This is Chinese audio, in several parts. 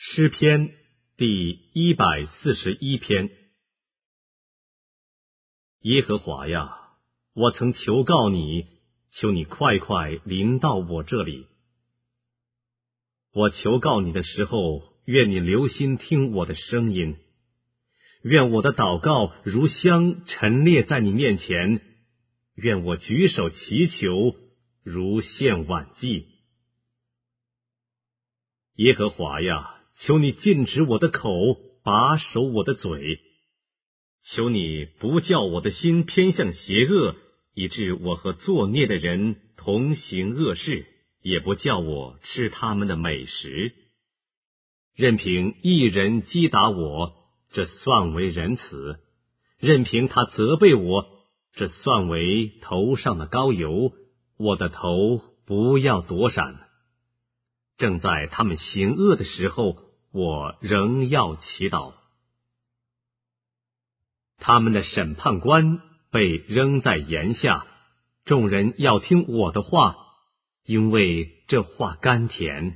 诗篇第141篇。耶和华呀，我曾求告你，求你快快临到我这里。我求告你的时候，愿你留心听我的声音，愿我的祷告如香陈列在你面前，愿我举手祈求如献晚祭。耶和华呀，求你禁止我的口，把守我的嘴，求你不叫我的心偏向邪恶，以致我和作孽的人同行恶事，也不叫我吃他们的美食。任凭一人击打我，这算为仁慈；任凭他责备我，这算为头上的膏油，我的头不要躲闪。正在他们行恶的时候，我仍要祈祷。他们的审判官被扔在檐下，众人要听我的话，因为这话甘甜。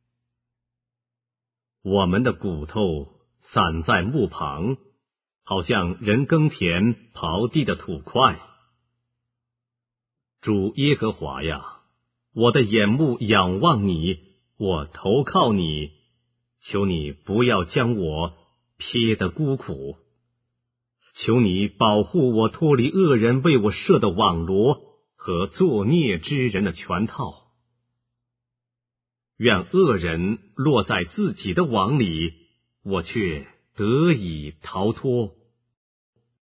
我们的骨头散在木旁，好像人耕田刨地的土块。主耶和华呀，我的眼目仰望你，我投靠你，求你不要将我撇得孤苦，求你保护我脱离恶人为我设的网罗和作孽之人的圈套。愿恶人落在自己的网里，我却得以逃脱。